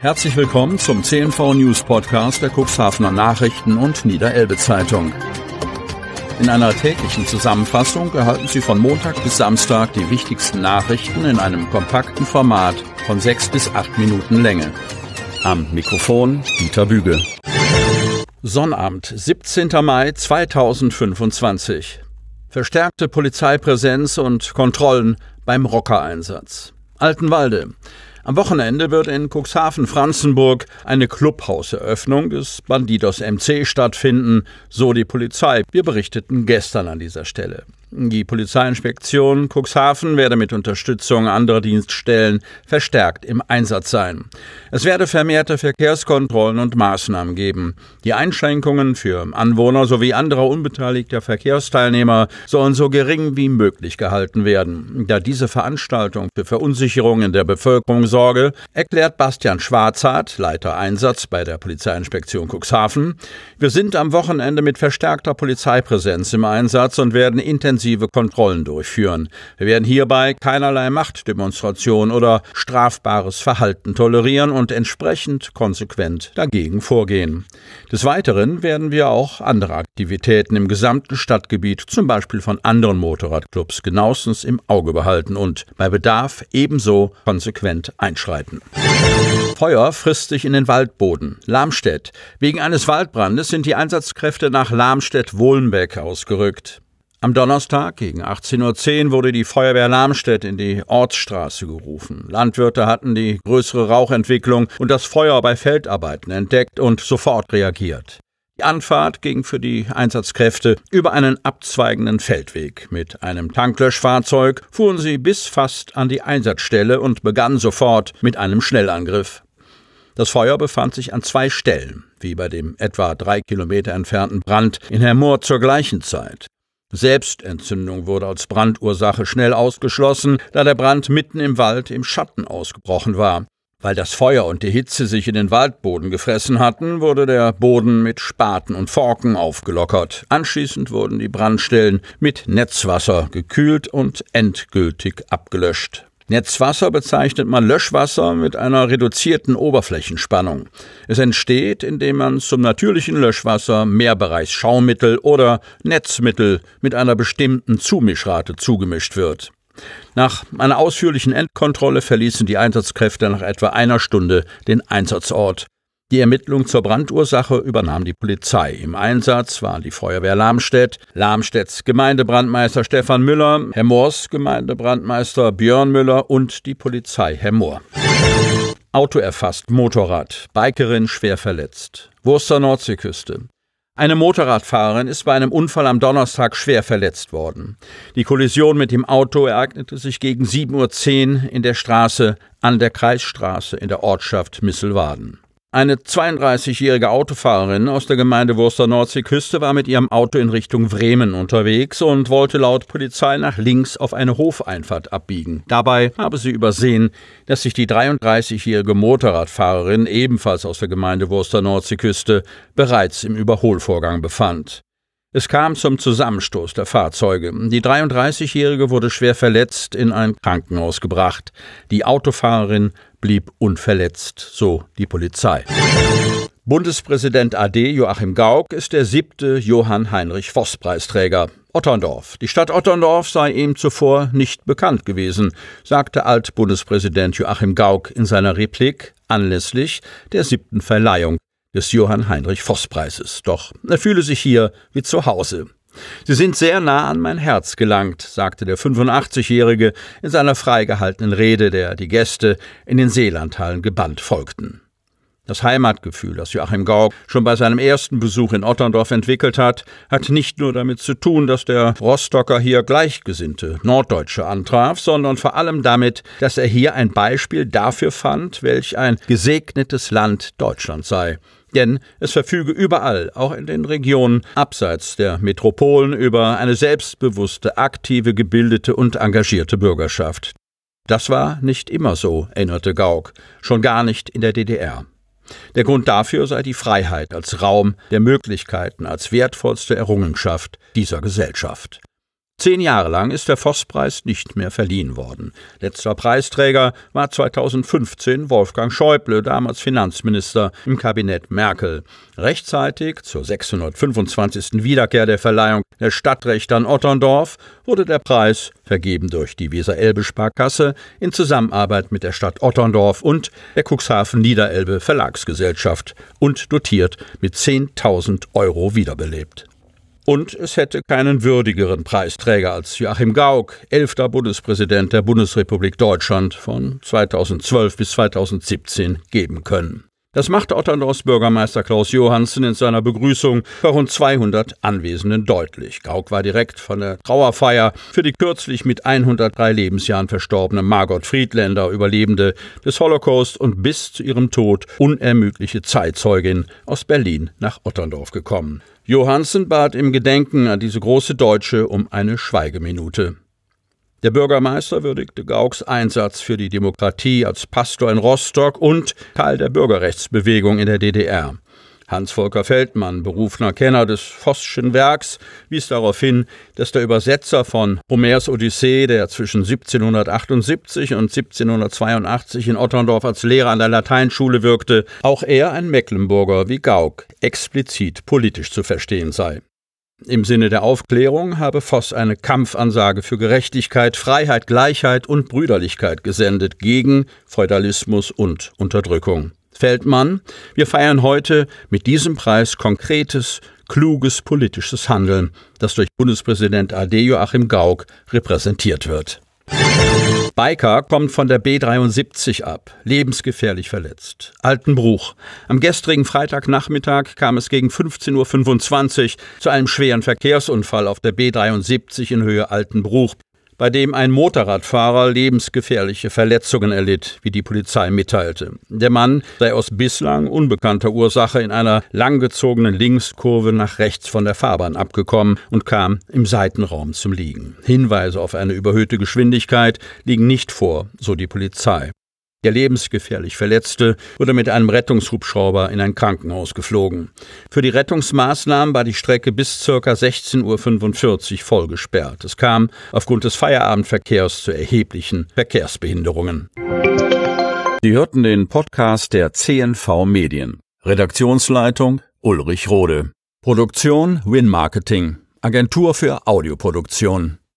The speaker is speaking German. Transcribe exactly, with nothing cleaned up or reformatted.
Herzlich willkommen zum C N V News Podcast der Cuxhavener Nachrichten und Niederelbe Zeitung. In einer täglichen Zusammenfassung erhalten Sie von Montag bis Samstag die wichtigsten Nachrichten in einem kompakten Format von sechs bis acht Minuten Länge. Am Mikrofon Dieter Büge. Sonnabend, siebzehnter Mai zweitausendfünfundzwanzig. Verstärkte Polizeipräsenz und Kontrollen beim Rockereinsatz. Altenwalde. Am Wochenende wird in Cuxhaven-Franzenburg eine Clubhauseröffnung des Bandidos M C stattfinden, so die Polizei. Wir berichteten gestern an dieser Stelle. Die Polizeiinspektion Cuxhaven werde mit Unterstützung anderer Dienststellen verstärkt im Einsatz sein. Es werde vermehrte Verkehrskontrollen und Maßnahmen geben. Die Einschränkungen für Anwohner sowie anderer unbeteiligter Verkehrsteilnehmer sollen so gering wie möglich gehalten werden. Da diese Veranstaltung für Verunsicherung in der Bevölkerung sorge, erklärt Bastian Schwarzhardt, Leiter Einsatz bei der Polizeiinspektion Cuxhaven: Wir sind am Wochenende mit verstärkter Polizeipräsenz im Einsatz und werden intensiv Kontrollen durchführen. Wir werden hierbei keinerlei Machtdemonstration oder strafbares Verhalten tolerieren und entsprechend konsequent dagegen vorgehen. Des Weiteren werden wir auch andere Aktivitäten im gesamten Stadtgebiet, zum Beispiel von anderen Motorradclubs, genauestens im Auge behalten und bei Bedarf ebenso konsequent einschreiten. Feuer frisst sich in den Waldboden. Lamstedt. Wegen eines Waldbrandes sind die Einsatzkräfte nach Lamstedt-Wohlenbeck ausgerückt. Am Donnerstag gegen achtzehn Uhr zehn wurde die Feuerwehr Lamstedt in die Ortsstraße gerufen. Landwirte hatten die größere Rauchentwicklung und das Feuer bei Feldarbeiten entdeckt und sofort reagiert. Die Anfahrt ging für die Einsatzkräfte über einen abzweigenden Feldweg. Mit einem Tanklöschfahrzeug fuhren sie bis fast an die Einsatzstelle und begannen sofort mit einem Schnellangriff. Das Feuer befand sich an zwei Stellen, wie bei dem etwa drei Kilometer entfernten Brand in Hermoor zur gleichen Zeit. Selbstentzündung wurde als Brandursache schnell ausgeschlossen, da der Brand mitten im Wald im Schatten ausgebrochen war. Weil das Feuer und die Hitze sich in den Waldboden gefressen hatten, wurde der Boden mit Spaten und Forken aufgelockert. Anschließend wurden die Brandstellen mit Netzwasser gekühlt und endgültig abgelöscht. Netzwasser bezeichnet man Löschwasser mit einer reduzierten Oberflächenspannung. Es entsteht, indem man zum natürlichen Löschwasser Mehrbereichsschaumittel oder Netzmittel mit einer bestimmten Zumischrate zugemischt wird. Nach einer ausführlichen Endkontrolle verließen die Einsatzkräfte nach etwa einer Stunde den Einsatzort. Die Ermittlung zur Brandursache übernahm die Polizei. Im Einsatz waren die Feuerwehr Lamstedt, Lamstedts Gemeindebrandmeister Stefan Müller, Hermoors Gemeindebrandmeister Björn Müller und die Polizei Hermoor. Auto erfasst, Motorrad, Bikerin schwer verletzt. Wurster Nordseeküste. Eine Motorradfahrerin ist bei einem Unfall am Donnerstag schwer verletzt worden. Die Kollision mit dem Auto ereignete sich gegen sieben Uhr zehn in der Straße an der Kreisstraße in der Ortschaft Misselwaden. Eine zweiunddreißigjährige Autofahrerin aus der Gemeinde Wurster Nordseeküste war mit ihrem Auto in Richtung Bremen unterwegs und wollte laut Polizei nach links auf eine Hofeinfahrt abbiegen. Dabei habe sie übersehen, dass sich die dreiunddreißigjährige Motorradfahrerin, ebenfalls aus der Gemeinde Wurster Nordseeküste, bereits im Überholvorgang befand. Es kam zum Zusammenstoß der Fahrzeuge. Die dreiunddreißigjährige wurde schwer verletzt in ein Krankenhaus gebracht. Die Autofahrerin blieb unverletzt, so die Polizei. Bundespräsident A D Joachim Gauck ist der siebte Johann-Heinrich-Voss-Preisträger. Otterndorf. Die Stadt Otterndorf sei ihm zuvor nicht bekannt gewesen, sagte Altbundespräsident Joachim Gauck in seiner Replik anlässlich der siebten Verleihung des Johann-Heinrich-Voss-Preises. Doch er fühle sich hier wie zu Hause. Sie sind sehr nah an mein Herz gelangt, sagte der fünfundachtzigjährige in seiner freigehaltenen Rede, der die Gäste in den Seelandhallen gebannt folgten. Das Heimatgefühl, das Joachim Gauck schon bei seinem ersten Besuch in Otterndorf entwickelt hat, hat nicht nur damit zu tun, dass der Rostocker hier Gleichgesinnte Norddeutsche antraf, sondern vor allem damit, dass er hier ein Beispiel dafür fand, welch ein gesegnetes Land Deutschland sei. Denn es verfüge überall, auch in den Regionen abseits der Metropolen, über eine selbstbewusste, aktive, gebildete und engagierte Bürgerschaft. Das war nicht immer so, erinnerte Gauck, schon gar nicht in der D D R. Der Grund dafür sei die Freiheit als Raum der Möglichkeiten, als wertvollste Errungenschaft dieser Gesellschaft. Zehn Jahre lang ist der Voss-Preis nicht mehr verliehen worden. Letzter Preisträger war zweitausendfünfzehn Wolfgang Schäuble, damals Finanzminister im Kabinett Merkel. Rechtzeitig zur sechshundertfünfundzwanzigsten Wiederkehr der Verleihung der Stadtrechte an Otterndorf wurde der Preis, vergeben durch die Weser-Elbe-Sparkasse, in Zusammenarbeit mit der Stadt Otterndorf und der Cuxhaven Niederelbe Verlagsgesellschaft und dotiert mit zehntausend Euro wiederbelebt. Und es hätte keinen würdigeren Preisträger als Joachim Gauck, elfter Bundespräsident der Bundesrepublik Deutschland von zweitausendzwölf bis zweitausendsiebzehn, geben können. Das machte Otterndorfs Bürgermeister Klaus Johansen in seiner Begrüßung bei rund zweihundert Anwesenden deutlich. Gauck war direkt von der Trauerfeier für die kürzlich mit hundertdrei Lebensjahren verstorbene Margot Friedländer, Überlebende des Holocaust und bis zu ihrem Tod unermüdliche Zeitzeugin, aus Berlin nach Otterndorf gekommen. Johansen bat im Gedenken an diese große Deutsche um eine Schweigeminute. Der Bürgermeister würdigte Gaucks Einsatz für die Demokratie als Pastor in Rostock und Teil der Bürgerrechtsbewegung in der D D R. Hans-Volker Feldmann, berufener Kenner des Voßschen Werks, wies darauf hin, dass der Übersetzer von Homers Odyssee, der zwischen siebzehnhundertachtundsiebzig und siebzehnhundertzweiundachtzig in Otterndorf als Lehrer an der Lateinschule wirkte, auch er, ein Mecklenburger wie Gauck, explizit politisch zu verstehen sei. Im Sinne der Aufklärung habe Voss eine Kampfansage für Gerechtigkeit, Freiheit, Gleichheit und Brüderlichkeit gesendet gegen Feudalismus und Unterdrückung. Feldmann: Wir feiern heute mit diesem Preis konkretes, kluges politisches Handeln, das durch Bundespräsident A D Joachim Gauck repräsentiert wird. Biker kommt von der B dreiundsiebzig ab, lebensgefährlich verletzt. Altenbruch. Am gestrigen Freitagnachmittag kam es gegen fünfzehn Uhr fünfundzwanzig zu einem schweren Verkehrsunfall auf der B dreiundsiebzig in Höhe Altenbruch, bei dem ein Motorradfahrer lebensgefährliche Verletzungen erlitt, wie die Polizei mitteilte. Der Mann sei aus bislang unbekannter Ursache in einer langgezogenen Linkskurve nach rechts von der Fahrbahn abgekommen und kam im Seitenraum zum Liegen. Hinweise auf eine überhöhte Geschwindigkeit liegen nicht vor, so die Polizei. Der lebensgefährlich Verletzte wurde mit einem Rettungshubschrauber in ein Krankenhaus geflogen. Für die Rettungsmaßnahmen war die Strecke bis ca. sechzehn Uhr fünfundvierzig voll gesperrt. Es kam aufgrund des Feierabendverkehrs zu erheblichen Verkehrsbehinderungen. Sie hörten den Podcast der C N V Medien. Redaktionsleitung Ulrich Rode. Produktion Win Marketing. Agentur für Audioproduktion.